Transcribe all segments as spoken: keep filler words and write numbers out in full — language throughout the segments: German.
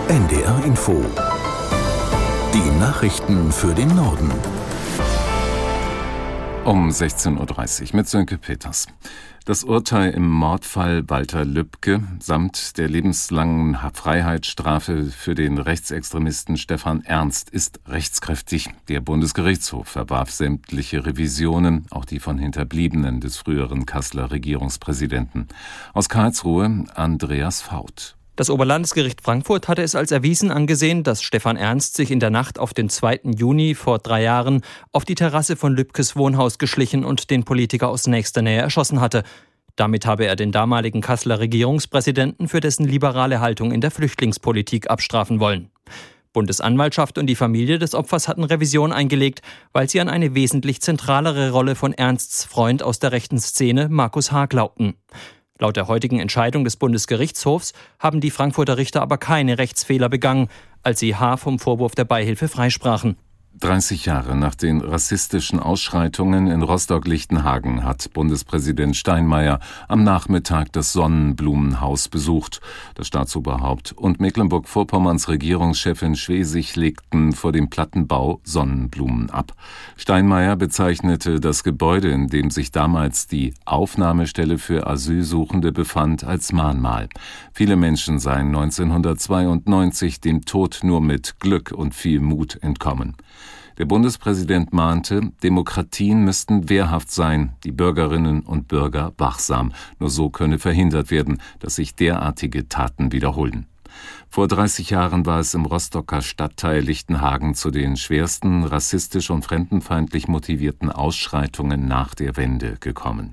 N D R Info. Die Nachrichten für den Norden. Um sechzehn Uhr dreißig mit Sönke Peters. Das Urteil im Mordfall Walter Lübcke samt der lebenslangen Freiheitsstrafe für den Rechtsextremisten Stefan Ernst ist rechtskräftig. Der Bundesgerichtshof verwarf sämtliche Revisionen, auch die von Hinterbliebenen des früheren Kasseler Regierungspräsidenten. Aus Karlsruhe Andreas Faut. Das Oberlandesgericht Frankfurt hatte es als erwiesen angesehen, dass Stefan Ernst sich in der Nacht auf den zweiten Juni vor drei Jahren auf die Terrasse von Lübkes Wohnhaus geschlichen und den Politiker aus nächster Nähe erschossen hatte. Damit habe er den damaligen Kasseler Regierungspräsidenten für dessen liberale Haltung in der Flüchtlingspolitik abstrafen wollen. Bundesanwaltschaft und die Familie des Opfers hatten Revision eingelegt, weil sie an eine wesentlich zentralere Rolle von Ernsts Freund aus der rechten Szene, Markus H., glaubten. Laut der heutigen Entscheidung des Bundesgerichtshofs haben die Frankfurter Richter aber keine Rechtsfehler begangen, als sie H. vom Vorwurf der Beihilfe freisprachen. dreißig Jahre nach den rassistischen Ausschreitungen in Rostock-Lichtenhagen hat Bundespräsident Steinmeier am Nachmittag das Sonnenblumenhaus besucht. Das Staatsoberhaupt und Mecklenburg-Vorpommerns Regierungschefin Schwesig legten vor dem Plattenbau Sonnenblumen ab. Steinmeier bezeichnete das Gebäude, in dem sich damals die Aufnahmestelle für Asylsuchende befand, als Mahnmal. Viele Menschen seien neunzehnhundertzweiundneunzig dem Tod nur mit Glück und viel Mut entkommen. Der Bundespräsident mahnte, Demokratien müssten wehrhaft sein, die Bürgerinnen und Bürger wachsam. Nur so könne verhindert werden, dass sich derartige Taten wiederholen. Vor dreißig Jahren war es im Rostocker Stadtteil Lichtenhagen zu den schwersten rassistisch und fremdenfeindlich motivierten Ausschreitungen nach der Wende gekommen.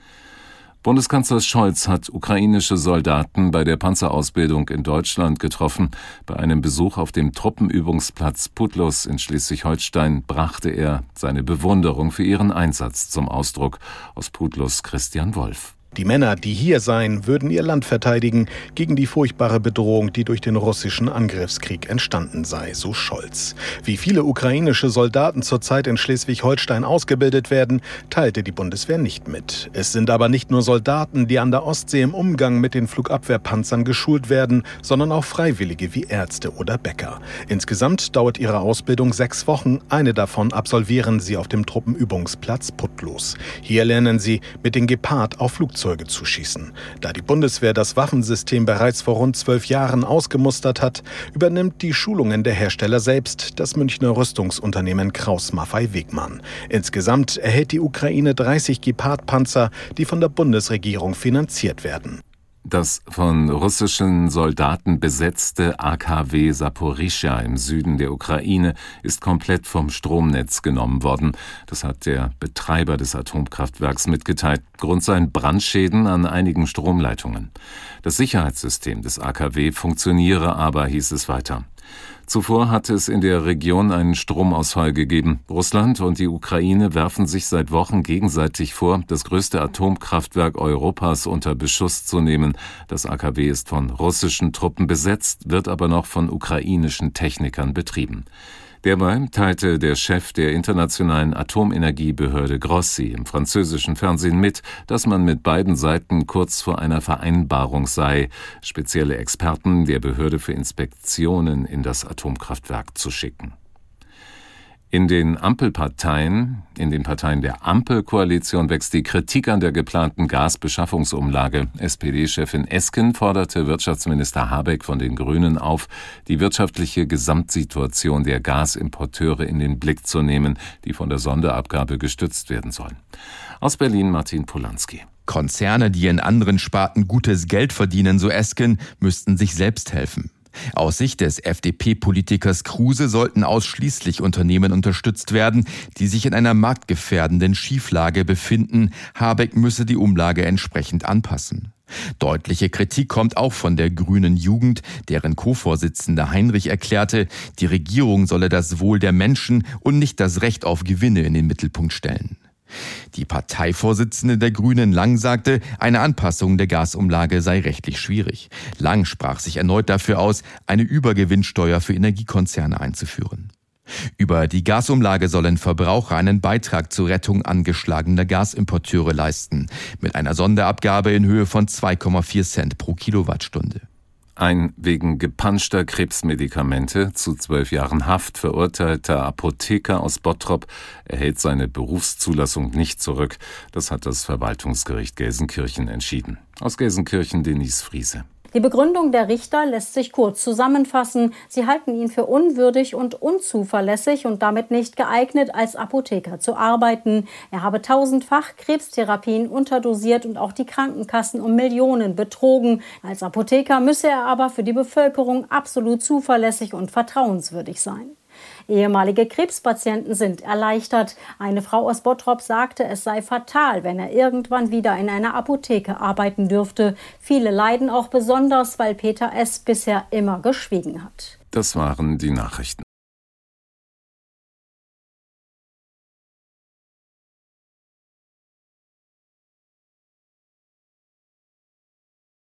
Bundeskanzler Scholz hat ukrainische Soldaten bei der Panzerausbildung in Deutschland getroffen. Bei einem Besuch auf dem Truppenübungsplatz Pudlos in Schleswig-Holstein brachte er seine Bewunderung für ihren Einsatz zum Ausdruck. Aus Pudlos Christian Wolf. Die Männer, die hier seien, würden ihr Land verteidigen gegen die furchtbare Bedrohung, die durch den russischen Angriffskrieg entstanden sei, so Scholz. Wie viele ukrainische Soldaten zurzeit in Schleswig-Holstein ausgebildet werden, teilte die Bundeswehr nicht mit. Es sind aber nicht nur Soldaten, die an der Ostsee im Umgang mit den Flugabwehrpanzern geschult werden, sondern auch Freiwillige wie Ärzte oder Bäcker. Insgesamt dauert ihre Ausbildung sechs Wochen. Eine davon absolvieren sie auf dem Truppenübungsplatz Pudlos. Hier lernen sie, mit den Gepard auf Flugzeuge zu schießen. Da die Bundeswehr das Waffensystem bereits vor rund zwölf Jahren ausgemustert hat, übernimmt die Schulungen der Hersteller selbst das Münchner Rüstungsunternehmen Krauss-Maffei-Wegmann. Insgesamt erhält die Ukraine dreißig Gepard-Panzer, die von der Bundesregierung finanziert werden. Das von russischen Soldaten besetzte A K W Saporischschja im Süden der Ukraine ist komplett vom Stromnetz genommen worden. Das hat der Betreiber des Atomkraftwerks mitgeteilt. Grund seien Brandschäden an einigen Stromleitungen. Das Sicherheitssystem des A K W funktioniere aber, hieß es weiter. Zuvor hatte es in der Region einen Stromausfall gegeben. Russland und die Ukraine werfen sich seit Wochen gegenseitig vor, das größte Atomkraftwerk Europas unter Beschuss zu nehmen. Das A K W ist von russischen Truppen besetzt, wird aber noch von ukrainischen Technikern betrieben. Derweil teilte der Chef der internationalen Atomenergiebehörde Grossi im französischen Fernsehen mit, dass man mit beiden Seiten kurz vor einer Vereinbarung sei, spezielle Experten der Behörde für Inspektionen in das Atomkraftwerk zu schicken. In den Ampelparteien, in den Parteien der Ampelkoalition wächst die Kritik an der geplanten Gasbeschaffungsumlage. S P D-Chefin Esken forderte Wirtschaftsminister Habeck von den Grünen auf, die wirtschaftliche Gesamtsituation der Gasimporteure in den Blick zu nehmen, die von der Sonderabgabe gestützt werden sollen. Aus Berlin Martin Polanski. Konzerne, die in anderen Sparten gutes Geld verdienen, so Esken, müssten sich selbst helfen. Aus Sicht des F D P-Politikers Kruse sollten ausschließlich Unternehmen unterstützt werden, die sich in einer marktgefährdenden Schieflage befinden. Habeck müsse die Umlage entsprechend anpassen. Deutliche Kritik kommt auch von der Grünen Jugend, deren Co-Vorsitzender Heinrich erklärte, die Regierung solle das Wohl der Menschen und nicht das Recht auf Gewinne in den Mittelpunkt stellen. Die Parteivorsitzende der Grünen Lang sagte, eine Anpassung der Gasumlage sei rechtlich schwierig. Lang sprach sich erneut dafür aus, eine Übergewinnsteuer für Energiekonzerne einzuführen. Über die Gasumlage sollen Verbraucher einen Beitrag zur Rettung angeschlagener Gasimporteure leisten, mit einer Sonderabgabe in Höhe von zwei Komma vier Cent pro Kilowattstunde. Ein wegen gepanschter Krebsmedikamente zu zwölf Jahren Haft verurteilter Apotheker aus Bottrop erhält seine Berufszulassung nicht zurück. Das hat das Verwaltungsgericht Gelsenkirchen entschieden. Aus Gelsenkirchen Denise Friese. Die Begründung der Richter lässt sich kurz zusammenfassen. Sie halten ihn für unwürdig und unzuverlässig und damit nicht geeignet, als Apotheker zu arbeiten. Er habe tausendfach Krebstherapien unterdosiert und auch die Krankenkassen um Millionen betrogen. Als Apotheker müsse er aber für die Bevölkerung absolut zuverlässig und vertrauenswürdig sein. Ehemalige Krebspatienten sind erleichtert. Eine Frau aus Bottrop sagte, es sei fatal, wenn er irgendwann wieder in einer Apotheke arbeiten dürfte. Viele leiden auch besonders, weil Peter S. bisher immer geschwiegen hat. Das waren die Nachrichten.